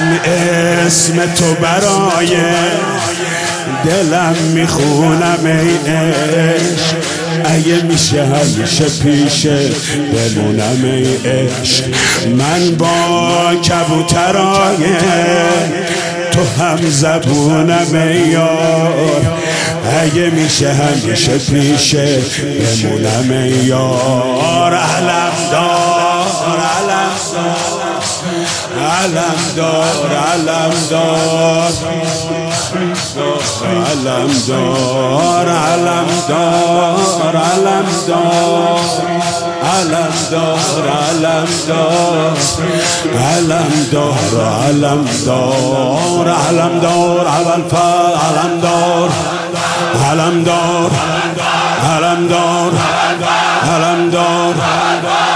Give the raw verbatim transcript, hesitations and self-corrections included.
من اسم تو برای دلم میخونم ای عشق، اگه میشه همیشه پیشه بمونم ای عشق. من با کبوترای تو هم زبونم ای یار، اگه میشه همیشه پیشه بمونم ای یار. علم دار علم دار علم دار علم دار علم دار علم دار علم دار علم دار علم دار علم دار علم دار علم دار علم دار علم دار علم دار علم دار علم دار